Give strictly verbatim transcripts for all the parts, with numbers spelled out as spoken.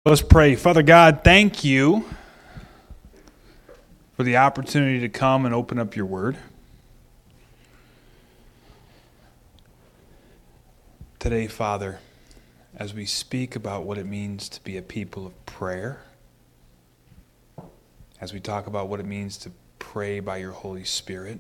Let's pray. Father God, thank you for the opportunity to come and open up your word. Today, Father, as we speak about what it means to be a people of prayer, as we talk about what it means to pray by your Holy Spirit,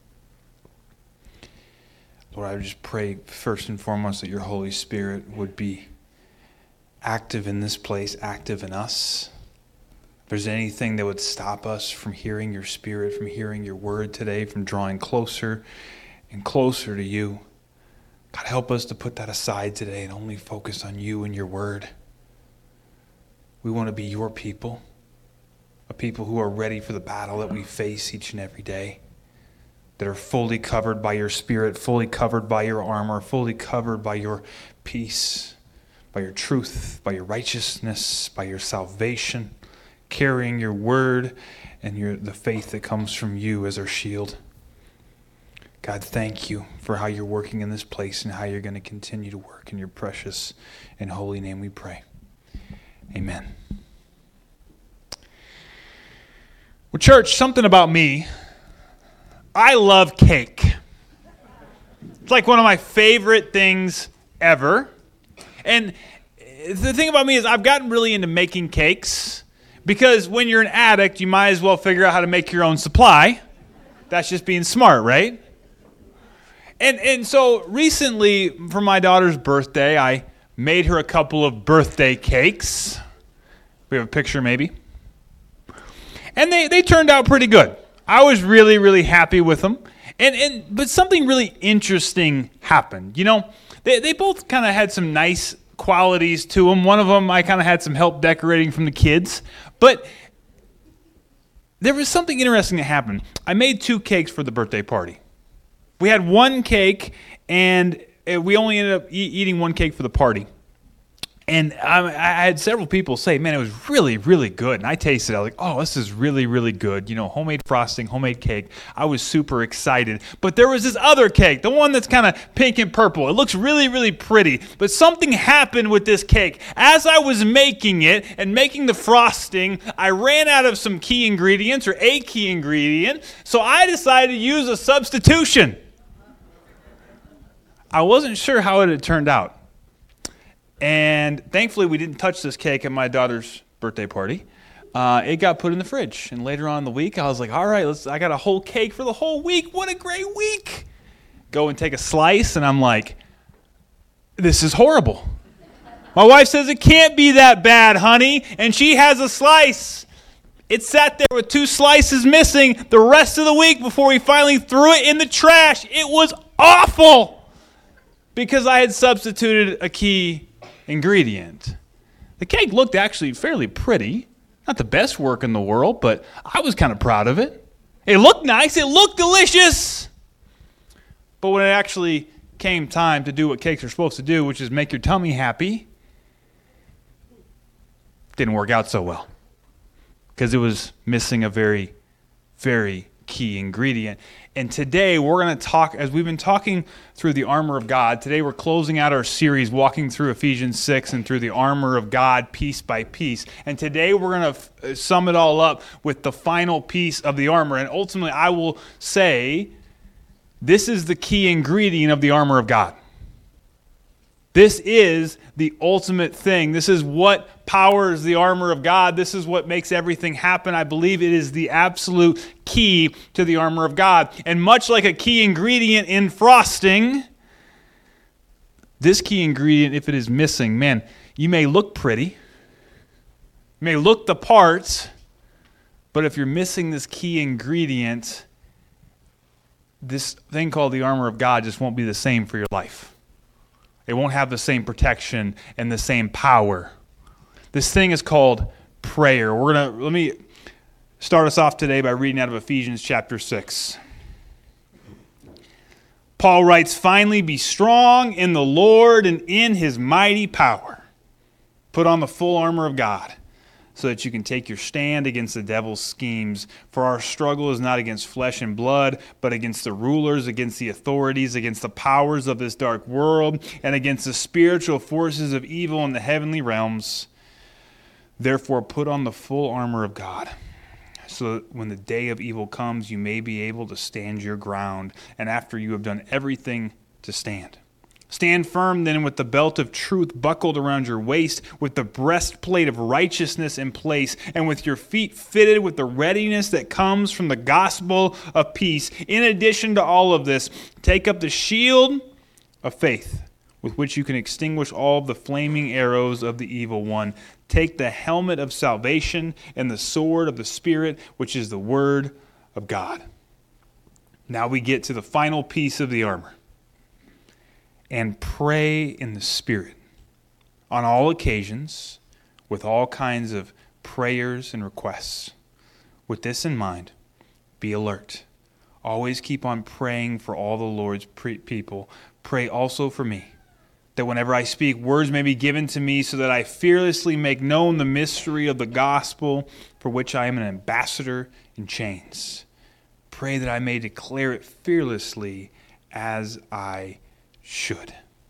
Lord, I just pray first and foremost that your Holy Spirit would be active in this place, active in us. If there's anything that would stop us from hearing your Spirit, from hearing your word today, from drawing closer and closer to you, God, help us to put that aside today and only focus on you and your word. We want to be your people, a people who are ready for the battle that we face each and every day, that are fully covered by your Spirit, fully covered by your armor, fully covered by your peace, by your truth, by your righteousness, by your salvation, carrying your word and your the faith that comes from you as our shield. God, thank you for how you're working in this place and how you're going to continue to work. In your precious and holy name we pray. Amen. Well, church, something about me. I love cake. It's like one of my favorite things ever. And the thing about me is I've gotten really into making cakes because when you're an addict, you might as well figure out how to make your own supply. That's just being smart, right? And and so recently for my daughter's birthday, I made her a couple of birthday cakes. We have a picture maybe. And they, they turned out pretty good. I was really, really happy with them. And and but something really interesting happened. You know, They they both kind of had some nice qualities to them. One of them, I kind of had some help decorating from the kids. But there was something interesting that happened. I made two cakes for the birthday party. We had one cake, and we only ended up e- eating one cake for the party. And I, I had several people say, man, it was really, really good. And I tasted it. I was like, oh, this is really, really good. You know, homemade frosting, homemade cake. I was super excited. But there was this other cake, the one that's kind of pink and purple. It looks really, really pretty. But something happened with this cake. As I was making it and making the frosting, I ran out of some key ingredients or a key ingredient. So I decided to use a substitution. I wasn't sure how it had turned out. And thankfully, we didn't touch this cake at my daughter's birthday party. Uh, it got put in the fridge. And later on in the week, I was like, all right, let's. I got a whole cake for the whole week. What a great week. Go and take a slice, and I'm like, this is horrible. My wife says, it can't be that bad, honey. And she has a slice. It sat there with two slices missing the rest of the week before we finally threw it in the trash. It was awful because I had substituted a key ingredient. The cake looked actually fairly pretty. Not the best work in the world, but I was kind of proud of it. It looked nice. It looked delicious. But when it actually came time to do what cakes are supposed to do, which is make your tummy happy, it didn't work out so well because it was missing a very, very key ingredient. And today we're going to talk, as we've been talking through the armor of God, today we're closing out our series walking through Ephesians six and through the armor of God piece by piece. And today we're going to f- sum it all up with the final piece of the armor. And ultimately I will say this is the key ingredient of the armor of God. This is the ultimate thing. This is what powers the armor of God. This is what makes everything happen. I believe it is the absolute key to the armor of God. And much like a key ingredient in frosting, this key ingredient, if it is missing, man, you may look pretty, you may look the part, but if you're missing this key ingredient, this thing called the armor of God just won't be the same for your life. It won't have the same protection and the same power. This thing is called prayer. We're gonna let me start us off today by reading out of Ephesians chapter six. Paul writes, "Finally be strong in the Lord and in his mighty power. Put on the full armor of God, so that you can take your stand against the devil's schemes. For our struggle is not against flesh and blood, but against the rulers, against the authorities, against the powers of this dark world, and against the spiritual forces of evil in the heavenly realms. Therefore, put on the full armor of God, so that when the day of evil comes, you may be able to stand your ground, and after you have done everything, to stand. Stand firm then with the belt of truth buckled around your waist, with the breastplate of righteousness in place, and with your feet fitted with the readiness that comes from the gospel of peace. In addition to all of this, take up the shield of faith, with which you can extinguish all of the flaming arrows of the evil one. Take the helmet of salvation and the sword of the Spirit, which is the word of God. Now we get to the final piece of the armor. And pray in the Spirit on all occasions with all kinds of prayers and requests. With this in mind, be alert. Always keep on praying for all the Lord's pre- people. Pray also for me, that whenever I speak, words may be given to me so that I fearlessly make known the mystery of the gospel, for which I am an ambassador in chains. Pray that I may declare it fearlessly as I should.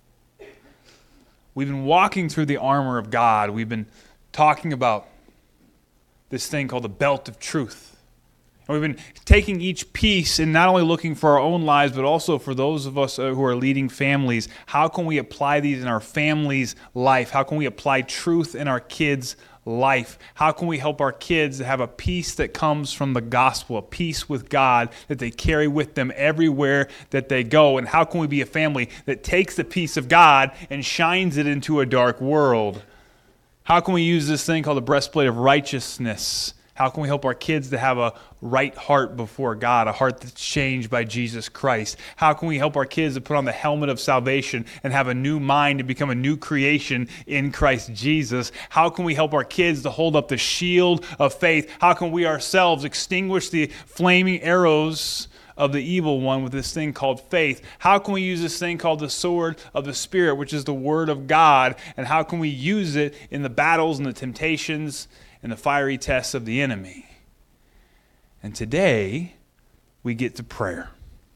We've been walking through the armor of God. We've been talking about this thing called the belt of truth. And we've been taking each piece and not only looking for our own lives, but also for those of us who are leading families. How can we apply these in our family's life? How can we apply truth in our kids' life? How can we help our kids have a peace that comes from the gospel, a peace with God that they carry with them everywhere that they go? And how can we be a family that takes the peace of God and shines it into a dark world? How can we use this thing called the breastplate of righteousness? How can we help our kids to have a right heart before God, a heart that's changed by Jesus Christ? How can we help our kids to put on the helmet of salvation and have a new mind to become a new creation in Christ Jesus? How can we help our kids to hold up the shield of faith? How can we ourselves extinguish the flaming arrows of the evil one with this thing called faith? How can we use this thing called the sword of the Spirit, which is the word of God? And how can we use it in the battles and the temptations and the fiery tests of the enemy? And today, we get to prayer.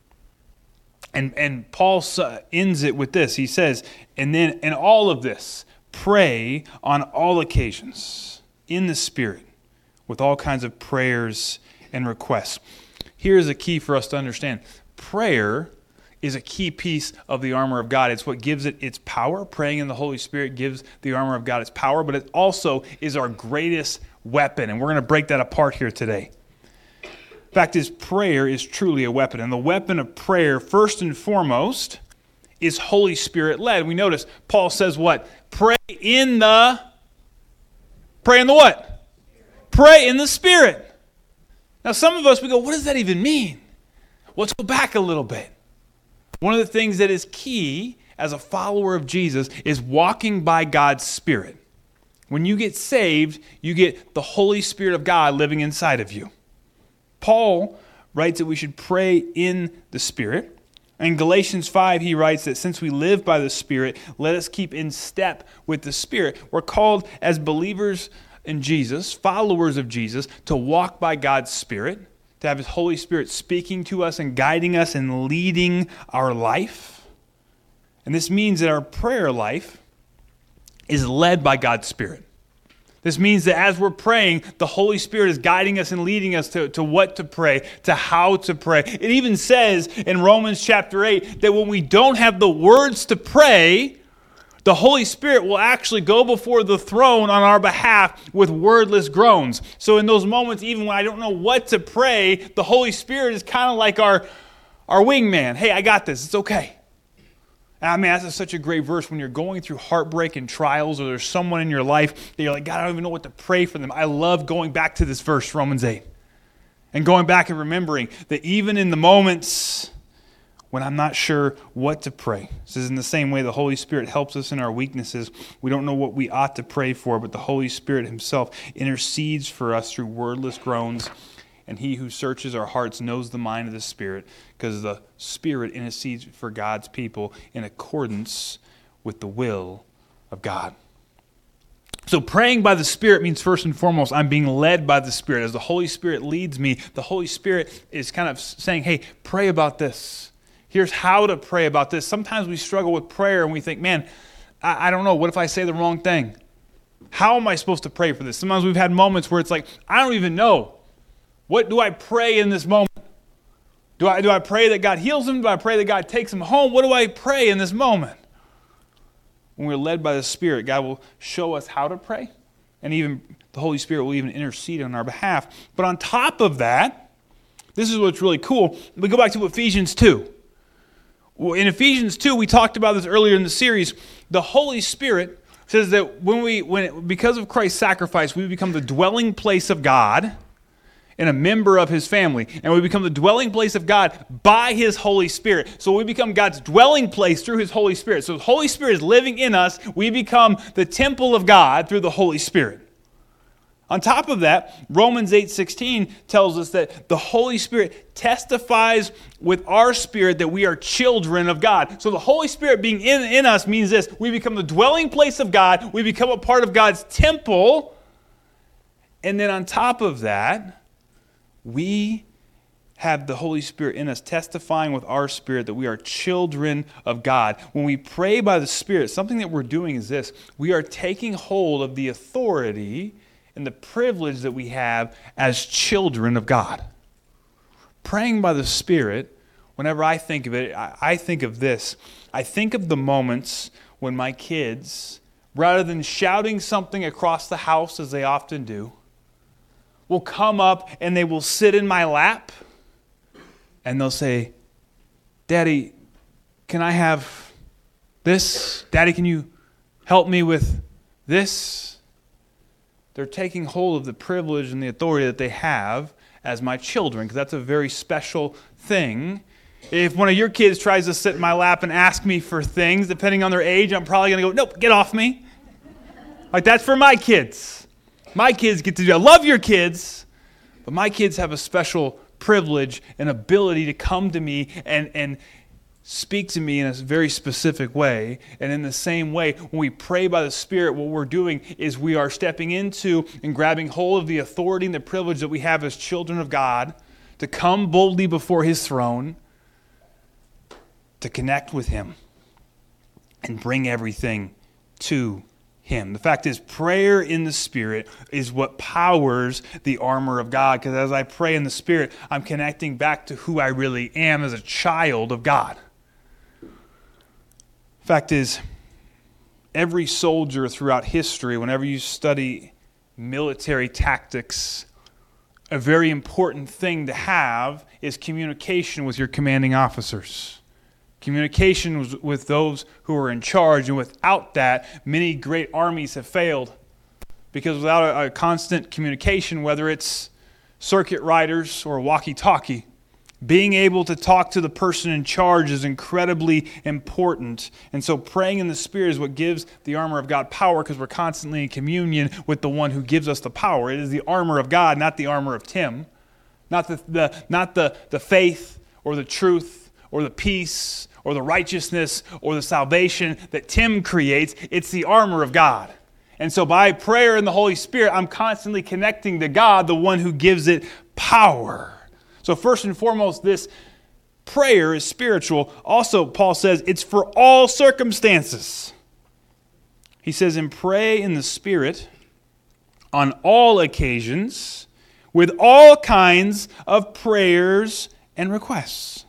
And, and Paul ends it with this. He says, and then in all of this, pray on all occasions in the Spirit with all kinds of prayers and requests. Here's a key for us to understand. Prayer is a key piece of the armor of God. It's what gives it its power. Praying in the Holy Spirit gives the armor of God its power, but it also is our greatest weapon, and we're going to break that apart here today. Fact is, prayer is truly a weapon, and the weapon of prayer, first and foremost, is Holy Spirit led. We notice Paul says what? Pray in the, pray in the what? Pray in the Spirit. Now some of us, we go, what does that even mean? Well, let's go back a little bit. One of the things that is key as a follower of Jesus is walking by God's Spirit. When you get saved, you get the Holy Spirit of God living inside of you. Paul writes that we should pray in the Spirit. In Galatians five, he writes that since we live by the Spirit, let us keep in step with the Spirit. We're called as believers in Jesus, followers of Jesus, to walk by God's Spirit, to have His Holy Spirit speaking to us and guiding us and leading our life. And this means that our prayer life is led by God's Spirit. This means that as we're praying, the Holy Spirit is guiding us and leading us to, to what to pray, to how to pray. It even says in Romans chapter eight that when we don't have the words to pray, the Holy Spirit will actually go before the throne on our behalf with wordless groans. So in those moments, even when I don't know what to pray, the Holy Spirit is kind of like our, our wingman. Hey, I got this. It's okay. And I mean, that's such a great verse when you're going through heartbreak and trials, or there's someone in your life that you're like, God, I don't even know what to pray for them. I love going back to this verse, Romans eight, and going back and remembering that even in the moments when I'm not sure what to pray, this is in the same way the Holy Spirit helps us in our weaknesses. We don't know what we ought to pray for, but the Holy Spirit himself intercedes for us through wordless groans. And he who searches our hearts knows the mind of the Spirit, because the Spirit intercedes for God's people in accordance with the will of God. So praying by the Spirit means first and foremost, I'm being led by the Spirit. As the Holy Spirit leads me, the Holy Spirit is kind of saying, hey, pray about this. Here's how to pray about this. Sometimes we struggle with prayer and we think, man, I, I don't know. What if I say the wrong thing? How am I supposed to pray for this? Sometimes we've had moments where it's like, I don't even know. What do I pray in this moment? Do I, do I pray that God heals him? Do I pray that God takes him home? What do I pray in this moment? When we're led by the Spirit, God will show us how to pray. And even the Holy Spirit will even intercede on our behalf. But on top of that, this is what's really cool. We go back to Ephesians two. In Ephesians two, we talked about this earlier in the series. The Holy Spirit says that when we, when because of Christ's sacrifice, we become the dwelling place of God and a member of his family. And we become the dwelling place of God by his Holy Spirit. So we become God's dwelling place through his Holy Spirit. So the Holy Spirit is living in us. We become the temple of God through the Holy Spirit. On top of that, Romans eight sixteen tells us that the Holy Spirit testifies with our spirit that we are children of God. So the Holy Spirit being in, in us means this. We become the dwelling place of God. We become a part of God's temple. And then on top of that, we have the Holy Spirit in us testifying with our spirit that we are children of God. When we pray by the Spirit, something that we're doing is this. We are taking hold of the authority and the privilege that we have as children of God. Praying by the Spirit, whenever I think of it, I, I think of this. I think of the moments when my kids, rather than shouting something across the house as they often do, will come up and they will sit in my lap and they'll say, Daddy, can I have this? Daddy, can you help me with this? They're taking hold of the privilege and the authority that they have as my children, because that's a very special thing. If one of your kids tries to sit in my lap and ask me for things, depending on their age, I'm probably going to go, nope, get off me. Like, that's for my kids. My kids get to do. I love your kids, but my kids have a special privilege and ability to come to me and, and speak to me in a very specific way. And in the same way, when we pray by the Spirit, what we're doing is we are stepping into and grabbing hold of the authority and the privilege that we have as children of God to come boldly before his throne, to connect with him and bring everything to him. The fact is, prayer in the Spirit is what powers the armor of God, because as I pray in the Spirit, I'm connecting back to who I really am as a child of God. Fact is, every soldier throughout history, whenever you study military tactics, a very important thing to have is communication with your commanding officers. Communication with those who are in charge, and without that, many great armies have failed. Because without a, a constant communication, whether it's circuit riders or walkie-talkie, being able to talk to the person in charge is incredibly important. And so praying in the Spirit is what gives the armor of God power, because we're constantly in communion with the one who gives us the power. It is the armor of God, not the armor of Tim. Not the, the, not the, the faith or the truth or the peace or the righteousness or the salvation that Tim creates. It's the armor of God. And so by prayer in the Holy Spirit, I'm constantly connecting to God, the one who gives it power. So first and foremost, this prayer is spiritual. Also, Paul says it's for all circumstances. He says, and pray in the Spirit on all occasions with all kinds of prayers and requests.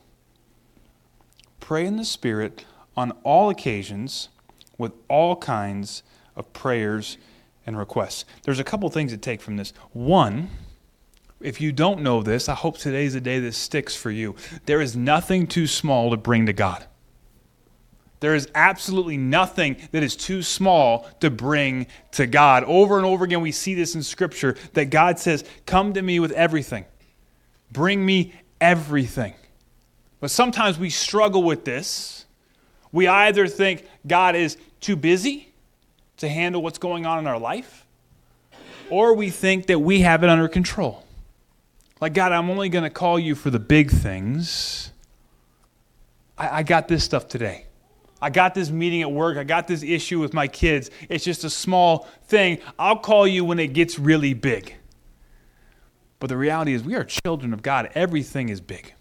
Pray in the Spirit on all occasions with all kinds of prayers and requests. There's a couple things to take from this. One, if you don't know this, I hope today's the day this sticks for you. There is nothing too small to bring to God. There is absolutely nothing that is too small to bring to God. Over and over again, we see this in Scripture, that God says, come to me with everything. Bring me everything. But sometimes we struggle with this. We either think God is too busy to handle what's going on in our life, or we think that we have it under control. Like, God, I'm only going to call you for the big things. I, I got this stuff today. I got this meeting at work. I got this issue with my kids. It's just a small thing. I'll call you when it gets really big. But the reality is, we are children of God. Everything is big.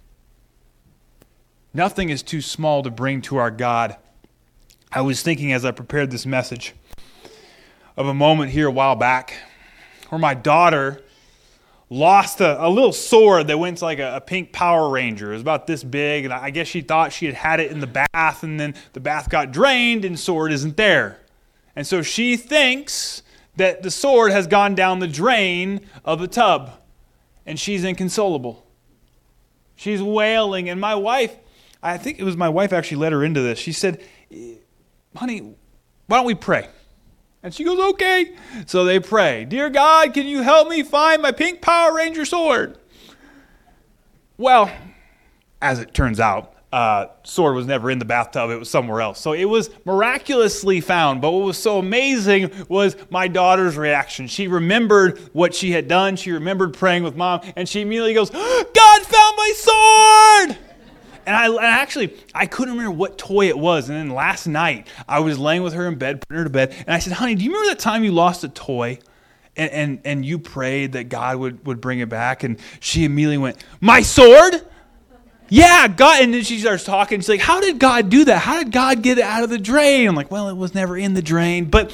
Nothing is too small to bring to our God. I was thinking as I prepared this message of a moment here a while back where my daughter lost a, a little sword that went to like a, a pink Power Ranger. It was about this big, and I guess she thought she had had it in the bath, and then the bath got drained and sword isn't there. And so she thinks that the sword has gone down the drain of the tub, and she's inconsolable. She's wailing, and my wife, I think it was my wife actually led her into this. She said, honey, why don't we pray? And she goes, okay. So they pray. Dear God, can you help me find my pink Power Ranger sword? Well, as it turns out, uh, sword was never in the bathtub. It was somewhere else. So it was miraculously found. But what was so amazing was my daughter's reaction. She remembered what she had done. She remembered praying with mom. And she immediately goes, God found my sword! And I and actually, I couldn't remember what toy it was. And then last night, I was laying with her in bed, putting her to bed. And I said, honey, do you remember that time you lost a toy? And and, and you prayed that God would, would bring it back? And she immediately went, my sword? Yeah, God. And then she starts talking. She's like, how did God do that? How did God get it out of the drain? I'm like, well, it was never in the drain. But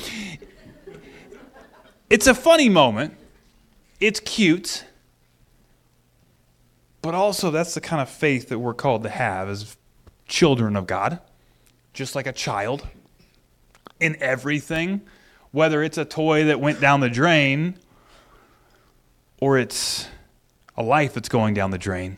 it's a funny moment. It's cute. But also, that's the kind of faith that we're called to have as children of God, just like a child in everything, whether it's a toy that went down the drain or it's a life that's going down the drain.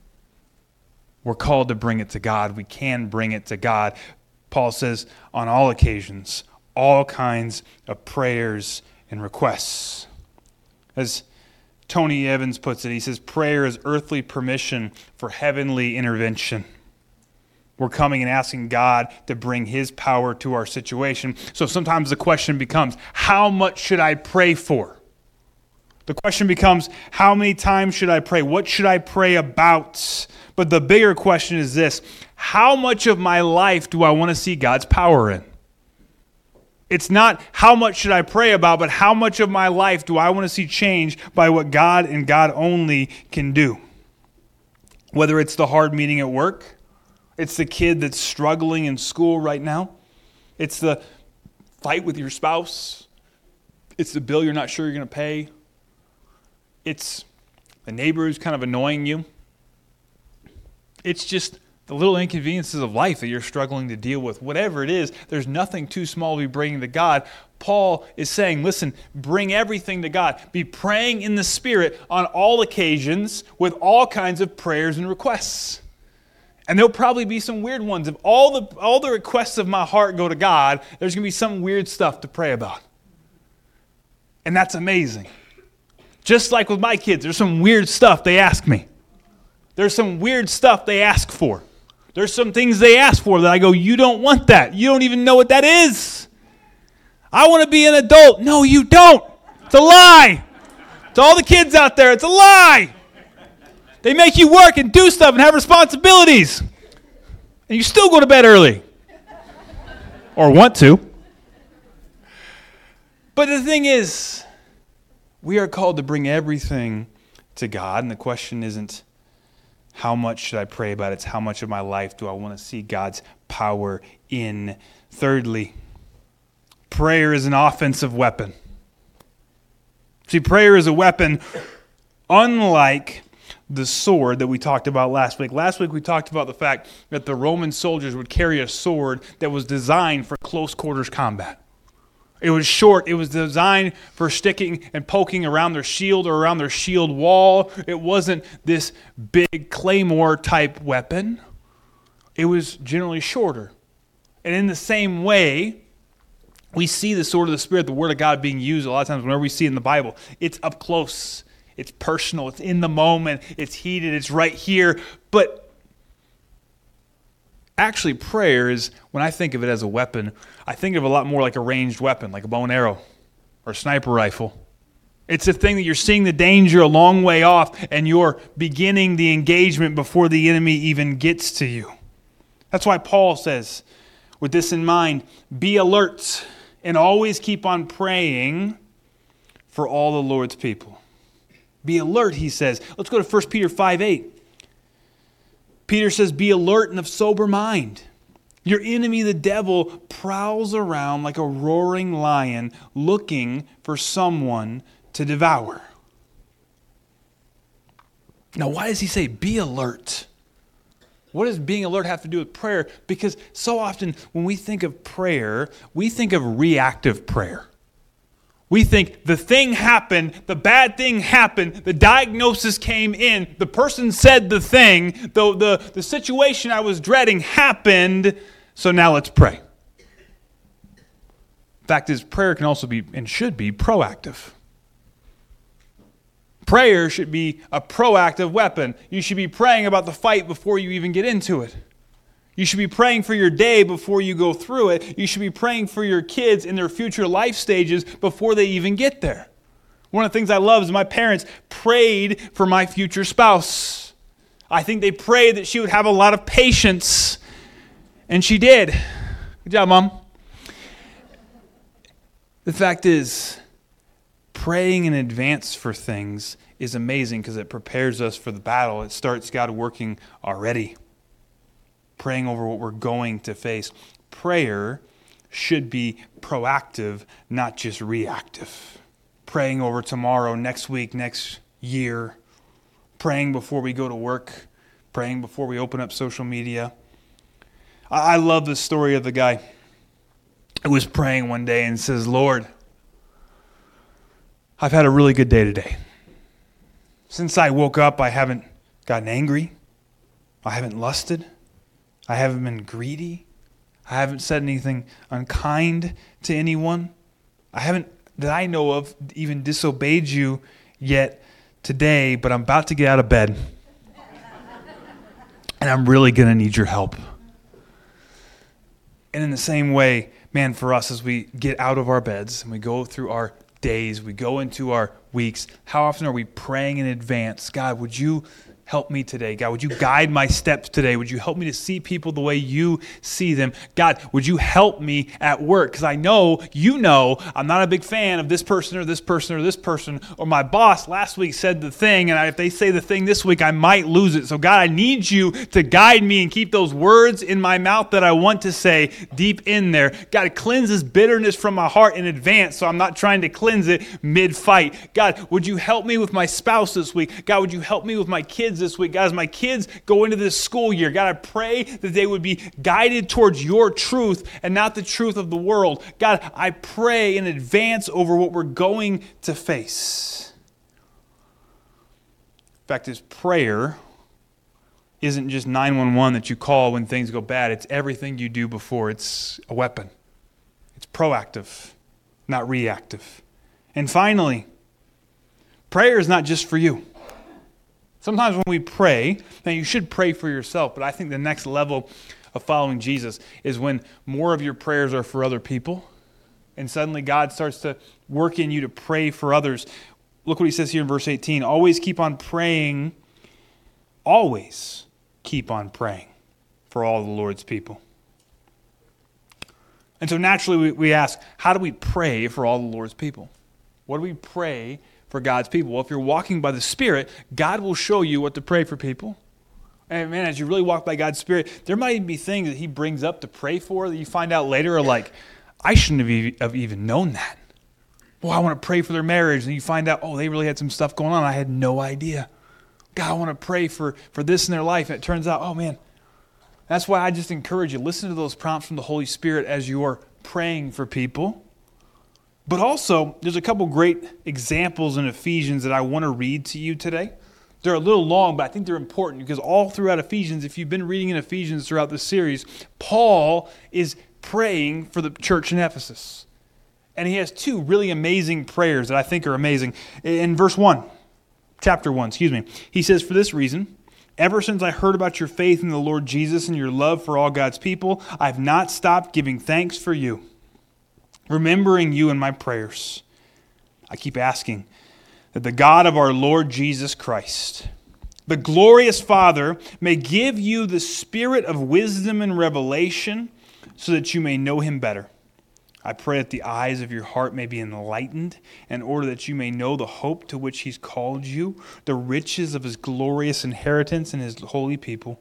We're called to bring it to God. We can bring it to God. Paul says, on all occasions, all kinds of prayers and requests. As Tony Evans puts it, he says, prayer is earthly permission for heavenly intervention. We're coming and asking God to bring his power to our situation. So sometimes the question becomes, how much should I pray for? The question becomes, how many times should I pray? What should I pray about? But the bigger question is this, how much of my life do I want to see God's power in? It's not how much should I pray about, but how much of my life do I want to see changed by what God and God only can do. Whether it's the hard meeting at work, it's the kid that's struggling in school right now, it's the fight with your spouse, it's the bill you're not sure you're going to pay, it's the neighbor who's kind of annoying you. It's just the little inconveniences of life that you're struggling to deal with. Whatever it is, there's nothing too small to be bringing to God. Paul is saying, listen, bring everything to God. Be praying in the Spirit on all occasions with all kinds of prayers and requests. And there'll probably be some weird ones. If all the all the requests of my heart go to God, there's going to be some weird stuff to pray about. And that's amazing. Just like with my kids, there's some weird stuff they ask me. There's some weird stuff they ask for. There's some things they ask for that I go, you don't want that. You don't even know what that is. I want to be an adult. No, you don't. It's a lie. To all the kids out there, it's a lie. They make you work and do stuff and have responsibilities. And you still go to bed early. Or want to. But the thing is, we are called to bring everything to God. And the question isn't, how much should I pray about it? It's how much of my life do I want to see God's power in? Thirdly, prayer is an offensive weapon. See, prayer is a weapon unlike the sword that we talked about last week. Last week we talked about the fact that the Roman soldiers would carry a sword that was designed for close quarters combat. It was short. It was designed for sticking and poking around their shield or around their shield wall. It wasn't this big claymore type weapon. It was generally shorter. And in the same way, we see the sword of the Spirit, the Word of God, being used a lot of times whenever we see it in the Bible. It's up close. It's personal. It's in the moment. It's heated. It's right here. But actually, prayer is, when I think of it as a weapon, I think of it a lot more like a ranged weapon, like a bow and arrow or a sniper rifle. It's a thing that you're seeing the danger a long way off and you're beginning the engagement before the enemy even gets to you. That's why Paul says, with this in mind, be alert and always keep on praying for all the Lord's people. Be alert, he says. Let's go to First Peter five eight. Peter says, be alert and of sober mind. Your enemy, the devil, prowls around like a roaring lion looking for someone to devour. Now, why does he say be alert? What does being alert have to do with prayer? Because so often when we think of prayer, we think of reactive prayer. We think the thing happened, the bad thing happened, the diagnosis came in, the person said the thing, the, the, the situation I was dreading happened, so now let's pray. Fact is, prayer can also be and should be proactive. Prayer should be a proactive weapon. You should be praying about the fight before you even get into it. You should be praying for your day before you go through it. You should be praying for your kids in their future life stages before they even get there. One of the things I love is my parents prayed for my future spouse. I think they prayed that she would have a lot of patience, and she did. Good job, Mom. The fact is, praying in advance for things is amazing because it prepares us for the battle. It starts God working already. Praying over what we're going to face. Prayer should be proactive, not just reactive. Praying over tomorrow, next week, next year. Praying before we go to work. Praying before we open up social media. I love the story of the guy who was praying one day and says, Lord, I've had a really good day today. Since I woke up, I haven't gotten angry. I haven't lusted. I haven't been greedy. I haven't said anything unkind to anyone. I haven't, that I know of, even disobeyed you yet today, but I'm about to get out of bed. And I'm really going to need your help. And in the same way, man, for us, as we get out of our beds and we go through our days, we go into our weeks, how often are we praying in advance? God, would you help me today? God, would you guide my steps today? Would you help me to see people the way you see them? God, would you help me at work? Because I know, you know, I'm not a big fan of this person or this person or this person, or my boss last week said the thing, and I, if they say the thing this week, I might lose it. So God, I need you to guide me and keep those words in my mouth that I want to say deep in there. God, cleanse this bitterness from my heart in advance so I'm not trying to cleanse it mid-fight. God, would you help me with my spouse this week? God, would you help me with my kids this week? Guys, my kids go into this school year. God, I pray that they would be guided towards your truth and not the truth of the world. God, I pray in advance over what we're going to face. In fact, is prayer isn't just nine one one that you call when things go bad. It's everything you do before. It's a weapon. It's proactive, not reactive. And finally, prayer is not just for you. Sometimes when we pray, now you should pray for yourself, but I think the next level of following Jesus is when more of your prayers are for other people, and suddenly God starts to work in you to pray for others. Look what he says here in verse eighteen. Always keep on praying, always keep on praying for all the Lord's people. And so naturally we, we ask, how do we pray for all the Lord's people? What do we pray for God's people? Well, if you're walking by the Spirit, God will show you what to pray for people. And man, as you really walk by God's Spirit, there might even be things that he brings up to pray for that you find out later are like, I shouldn't have even known that. Well, I want to pray for their marriage. And you find out, oh, they really had some stuff going on. I had no idea. God, I want to pray for, for this in their life. And it turns out, oh man, that's why I just encourage you, listen to those prompts from the Holy Spirit as you are praying for people. But also, there's a couple great examples in Ephesians that I want to read to you today. They're a little long, but I think they're important because all throughout Ephesians, if you've been reading in Ephesians throughout this series, Paul is praying for the church in Ephesus. And he has two really amazing prayers that I think are amazing. In verse one, chapter one, excuse me, he says, for this reason, ever since I heard about your faith in the Lord Jesus and your love for all God's people, I've not stopped giving thanks for you, remembering you in my prayers. I keep asking that the God of our Lord Jesus Christ, the glorious Father, may give you the spirit of wisdom and revelation so that you may know him better. I pray that the eyes of your heart may be enlightened in order that you may know the hope to which he's called you, the riches of his glorious inheritance in his holy people,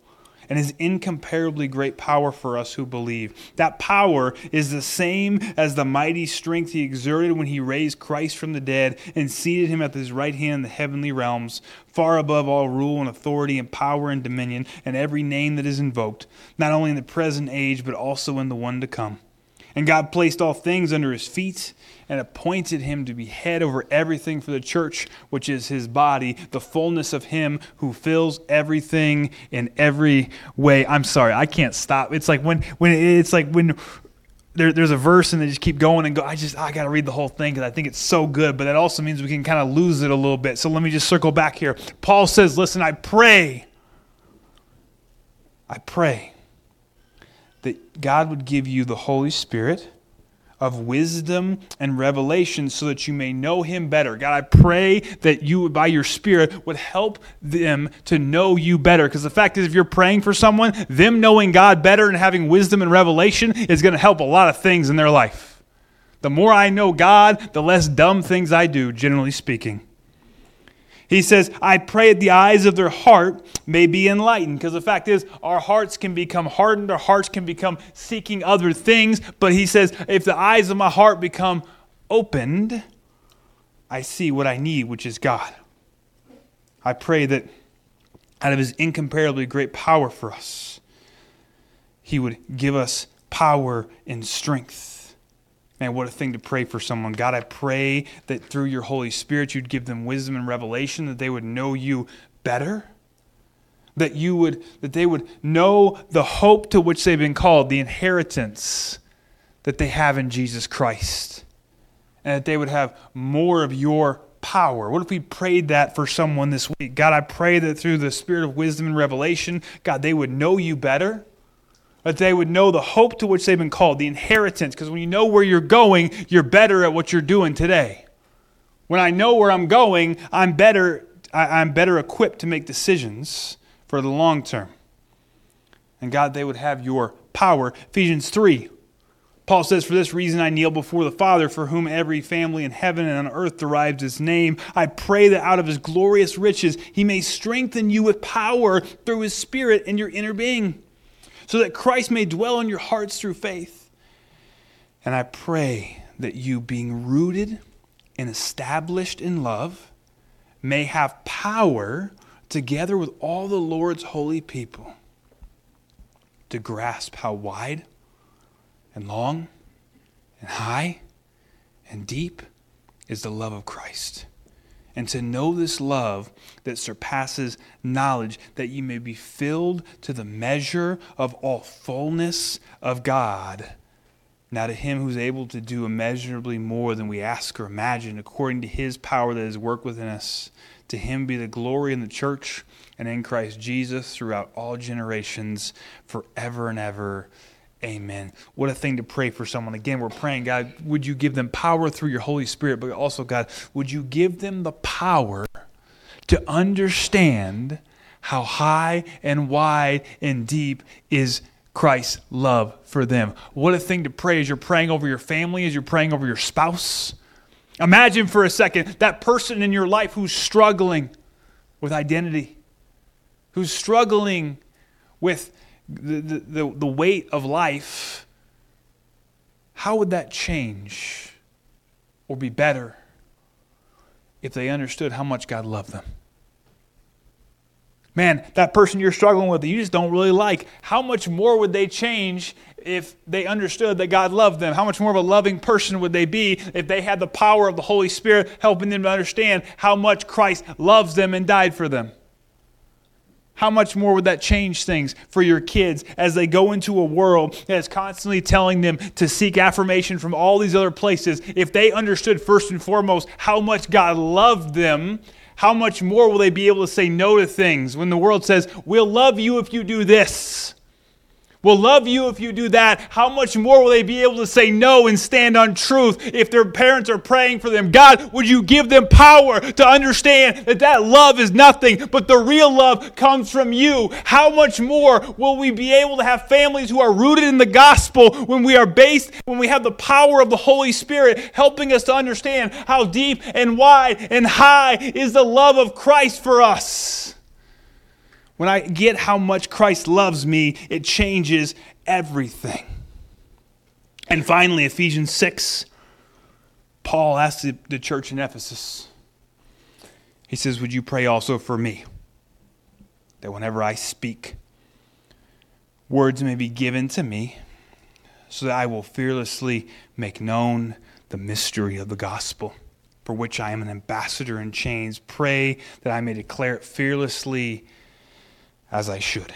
and his incomparably great power for us who believe. That power is the same as the mighty strength he exerted when he raised Christ from the dead and seated him at his right hand in the heavenly realms, far above all rule and authority and power and dominion and every name that is invoked, not only in the present age but also in the one to come. And God placed all things under his feet and appointed him to be head over everything for the church, which is his body, the fullness of him who fills everything in every way. I'm sorry, I can't stop. It's like when when it's like when there, there's a verse and they just keep going and go, I just, I got to read the whole thing because I think it's so good, but that also means we can kind of lose it a little bit. So let me just circle back here. Paul says, listen, I pray, I pray that God would give you the Holy Spirit of wisdom and revelation so that you may know him better. God, I pray that you, by your Spirit, would help them to know you better. Because the fact is, if you're praying for someone, them knowing God better and having wisdom and revelation is going to help a lot of things in their life. The more I know God, the less dumb things I do, generally speaking. He says, I pray that the eyes of their heart may be enlightened. Because the fact is, our hearts can become hardened. Our hearts can become seeking other things. But he says, if the eyes of my heart become opened, I see what I need, which is God. I pray that out of his incomparably great power for us, he would give us power and strength. Man, what a thing to pray for someone. God, I pray that through your Holy Spirit, you'd give them wisdom and revelation, that they would know you better, that you would, that they would know the hope to which they've been called, the inheritance that they have in Jesus Christ, and that they would have more of your power. What if we prayed that for someone this week? God, I pray that through the spirit of wisdom and revelation, God, they would know you better, that they would know the hope to which they've been called, the inheritance. Because when you know where you're going, you're better at what you're doing today. When I know where I'm going, I'm better, I, I'm better equipped to make decisions for the long term. And God, they would have your power. Ephesians three, Paul says, for this reason I kneel before the Father, for whom every family in heaven and on earth derives his name. I pray that out of his glorious riches he may strengthen you with power through his Spirit in your inner being, so that Christ may dwell in your hearts through faith. And I pray that you, being rooted and established in love, may have power together with all the Lord's holy people to grasp how wide and long and high and deep is the love of Christ. And to know this love that surpasses knowledge, that you may be filled to the measure of all fullness of God. Now to him who's able to do immeasurably more than we ask or imagine, according to his power that is worked within us, to him be the glory in the church and in Christ Jesus throughout all generations, forever and ever. Amen. What a thing to pray for someone. Again, we're praying, God, would you give them power through your Holy Spirit, but also, God, would you give them the power to understand how high and wide and deep is Christ's love for them. What a thing to pray as you're praying over your family, as you're praying over your spouse. Imagine for a second that person in your life who's struggling with identity, who's struggling with The, the, the weight of life. How would that change or be better if they understood how much God loved them? Man, that person you're struggling with that you just don't really like, how much more would they change if they understood that God loved them? How much more of a loving person would they be if they had the power of the Holy Spirit helping them to understand how much Christ loves them and died for them? How much more would that change things for your kids as they go into a world that is constantly telling them to seek affirmation from all these other places? If they understood first and foremost how much God loved them, how much more will they be able to say no to things when the world says, we'll love you if you do this. We'll love you if you do that. How much more will they be able to say no and stand on truth if their parents are praying for them? God, would you give them power to understand that that love is nothing, but the real love comes from you? How much more will we be able to have families who are rooted in the gospel when we are based, when we have the power of the Holy Spirit helping us to understand how deep and wide and high is the love of Christ for us? when I get how much Christ loves me, it changes everything. And finally, Ephesians six, Paul asks the, the church in Ephesus, he says, would you pray also for me, that whenever I speak, words may be given to me, so that I will fearlessly make known the mystery of the gospel, for which I am an ambassador in chains. Pray that I may declare it fearlessly as I should.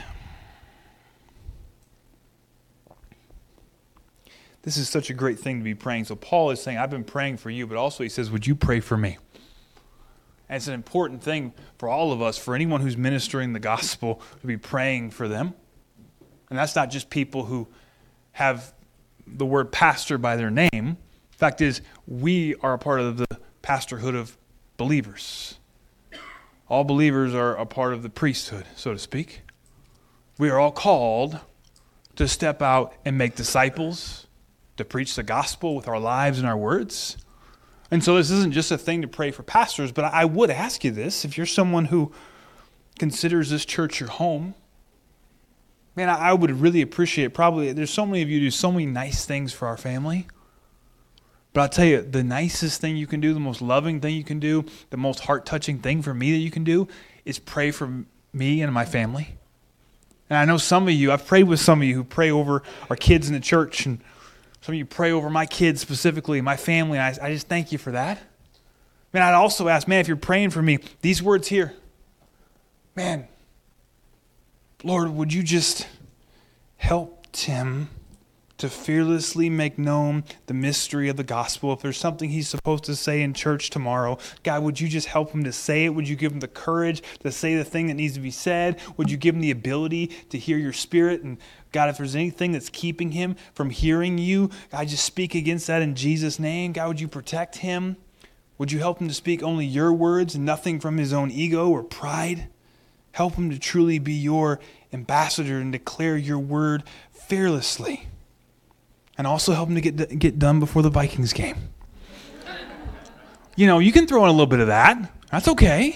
This is such a great thing to be praying. So Paul is saying, I've been praying for you, but also he says, would you pray for me? And it's an important thing for all of us, for anyone who's ministering the gospel, to be praying for them. And that's not just people who have the word pastor by their name. Fact is, we are a part of the pastorhood of believers. All believers are a part of the priesthood, so to speak. We are all called to step out and make disciples, to preach the gospel with our lives and our words. And so this isn't just a thing to pray for pastors, but I would ask you this. If you're someone who considers this church your home, man, I would really appreciate, probably, there's so many of you who do so many nice things for our family. But I'll tell you, the nicest thing you can do, the most loving thing you can do, the most heart-touching thing for me that you can do is pray for me and my family. And I know some of you, I've prayed with some of you who pray over our kids in the church, and some of you pray over my kids specifically, my family, and I, I just thank you for that. Man, I'd also ask, man, if you're praying for me, these words here, man, Lord, would you just help Tim to fearlessly make known the mystery of the gospel? If there's something he's supposed to say in church tomorrow, God, would you just help him to say it? Would you give him the courage to say the thing that needs to be said? Would you give him the ability to hear your spirit? And God, if there's anything that's keeping him from hearing you, I just speak against that in Jesus' name. God, would you protect him? Would you help him to speak only your words and nothing from his own ego or pride? Help him to truly be your ambassador and declare your word fearlessly. And also help him to get get done before the Vikings game. You know, you can throw in a little bit of that. That's okay.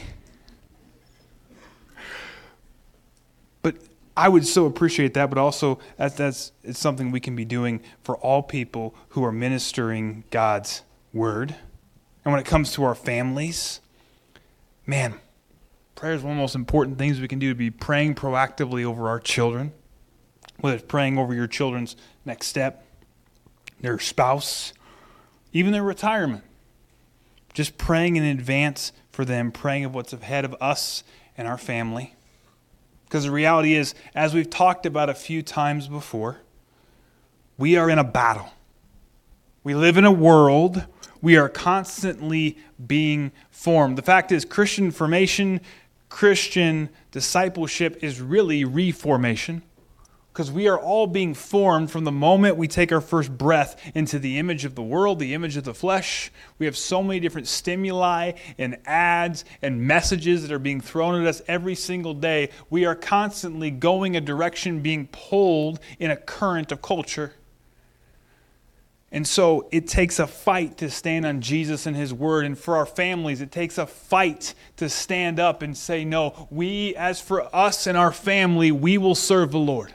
But I would so appreciate that, but also that, that's it's something we can be doing for all people who are ministering God's word. And when it comes to our families, man, prayer is one of the most important things we can do, to be praying proactively over our children, whether it's praying over your children's next step, their spouse, even their retirement. Just praying in advance for them, praying of what's ahead of us and our family. Because the reality is, as we've talked about a few times before, we are in a battle. We live in a world. We are constantly being formed. The fact is, Christian formation, Christian discipleship is really reformation. Because we are all being formed from the moment we take our first breath into the image of the world, the image of the flesh. We have so many different stimuli and ads and messages that are being thrown at us every single day. We are constantly going a direction, being pulled in a current of culture. And so it takes a fight to stand on Jesus and his word. And for our families, it takes a fight to stand up and say, no, we, as for us and our family, we will serve the Lord.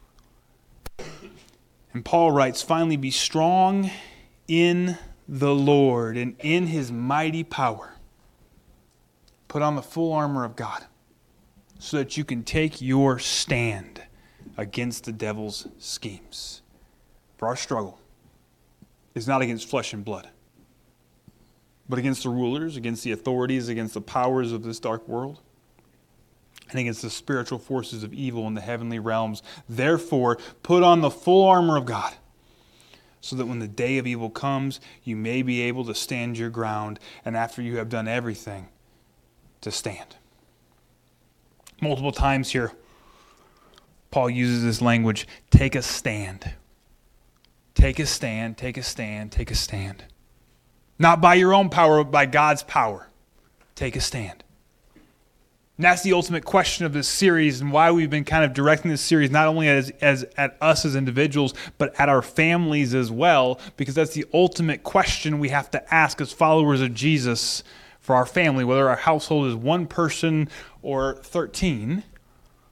And Paul writes, finally be strong in the Lord and in his mighty power. Put on the full armor of God so that you can take your stand against the devil's schemes. For our struggle is not against flesh and blood, but against the rulers, against the authorities, against the powers of this dark world, and against the spiritual forces of evil in the heavenly realms. Therefore, put on the full armor of God, so that when the day of evil comes, you may be able to stand your ground, and after you have done everything, to stand. Multiple times here, Paul uses this language, take a stand. Take a stand, take a stand, take a stand. Not by your own power, but by God's power. Take a stand. And that's the ultimate question of this series, and why we've been kind of directing this series not only as, as at us as individuals, but at our families as well, because that's the ultimate question we have to ask as followers of Jesus for our family, whether our household is one person or thirteen.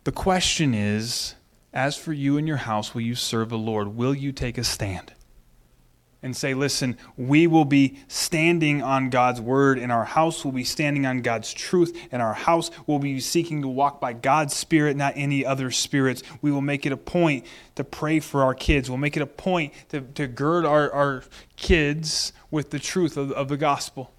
The question is, as for you and your house, will you serve the Lord? Will you take a stand? And say, listen, we will be standing on God's word, and our house will be standing on God's truth, and our house will be seeking to walk by God's Spirit, not any other spirits. We will make it a point to pray for our kids. We'll make it a point to, to gird our, our kids with the truth of, of the gospel.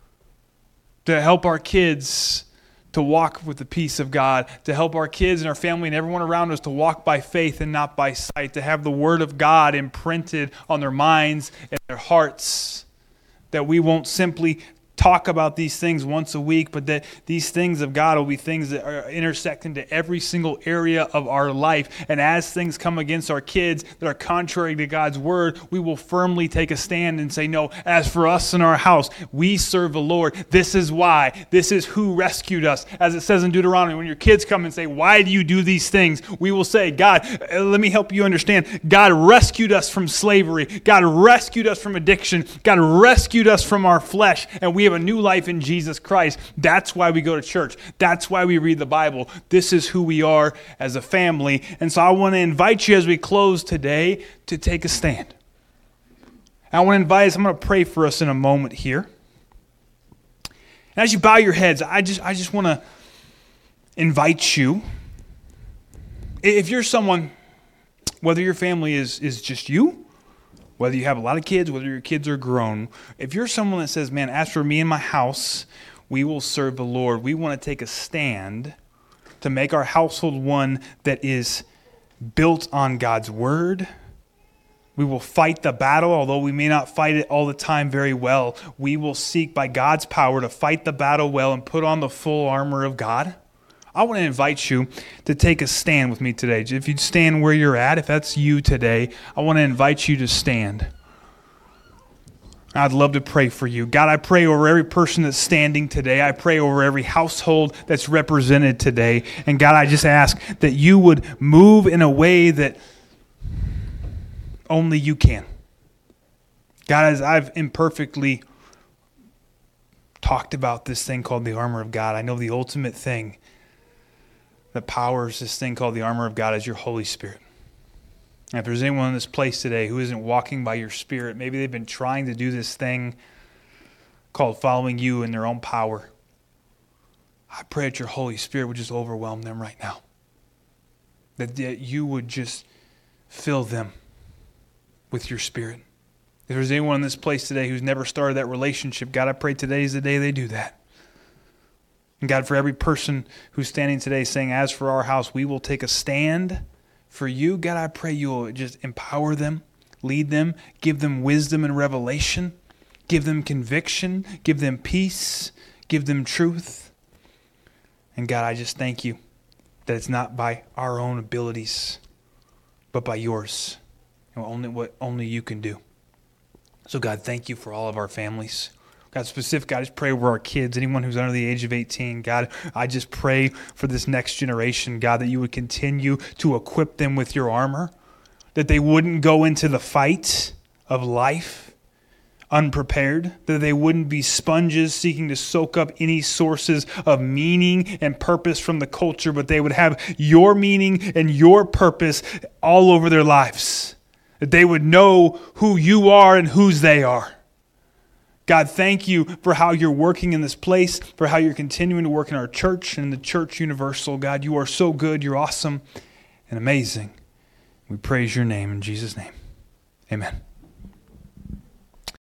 To help our kids to walk with the peace of God, to help our kids and our family and everyone around us to walk by faith and not by sight, to have the word of God imprinted on their minds and their hearts, that we won't simply talk about these things once a week, but that these things of God will be things that are intersect into every single area of our life. And as things come against our kids that are contrary to God's word, we will firmly take a stand and say, no, as for us and our house, we serve the Lord. This is why. This is who rescued us. As it says in Deuteronomy, when your kids come and say, why do you do these things? We will say, God, let me help you understand. God rescued us from slavery. God rescued us from addiction. God rescued us from our flesh. And we have a new life in Jesus Christ. That's why we go to church. That's why we read the Bible. This is who we are as a family. And so I want to invite you as we close today to take a stand. I want to invite us, I'm going to pray for us in a moment here. And as you bow your heads, I just I just want to invite you. If you're someone, whether your family is, is just you, whether you have a lot of kids, whether your kids are grown, if you're someone that says, man, as for me and my house, we will serve the Lord. We want to take a stand to make our household one that is built on God's word. We will fight the battle, although we may not fight it all the time very well. We will seek by God's power to fight the battle well and put on the full armor of God. I want to invite you to take a stand with me today. If you'd stand where you're at, if that's you today, I want to invite you to stand. I'd love to pray for you. God, I pray over every person that's standing today. I pray over every household that's represented today. And God, I just ask that you would move in a way that only you can. God, as I've imperfectly talked about this thing called the armor of God, I know the ultimate thing that powers this thing called the armor of God is your Holy Spirit. And if there's anyone in this place today who isn't walking by your Spirit, maybe they've been trying to do this thing called following you in their own power, I pray that your Holy Spirit would just overwhelm them right now. That, that you would just fill them with your Spirit. If there's anyone in this place today who's never started that relationship, God, I pray today is the day they do that. And God, for every person who's standing today saying, as for our house, we will take a stand for you, God, I pray you will just empower them, lead them, give them wisdom and revelation, give them conviction, give them peace, give them truth. And God, I just thank you that it's not by our own abilities, but by yours, and only what only you can do. So God, thank you for all of our families. God, specific, God, I just pray over our kids, anyone who's under the age of eighteen. God, I just pray for this next generation, God, that you would continue to equip them with your armor, that they wouldn't go into the fight of life unprepared, that they wouldn't be sponges seeking to soak up any sources of meaning and purpose from the culture, but they would have your meaning and your purpose all over their lives, that they would know who you are and whose they are. God, thank you for how you're working in this place, for how you're continuing to work in our church and in the church universal. God, you are so good, you're awesome and amazing. We praise your name in Jesus' name. Amen.